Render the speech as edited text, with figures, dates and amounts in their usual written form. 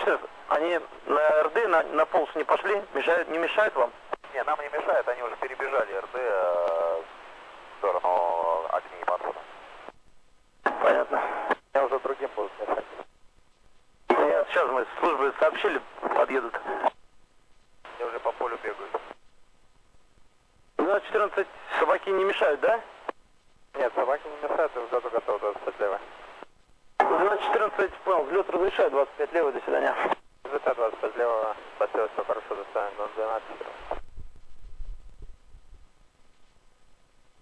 шеф, они на РД, на полос не пошли? Не мешают вам? Не, нам не мешает, они уже перебежали РД в сторону огней подхода. Понятно. Я уже другим буду мешать. Нет, сейчас мы службы сообщили, подъедут. Я уже по полю бегаю. 12-14 собаки не мешают, да? Нет, собаки не мешают, и взлету готов 25 лево. 12-14, понял, взлет разрешаю, 25 лево, до свидания. ЖТ 25 лево, спасибо, все хорошо, доставим, 12.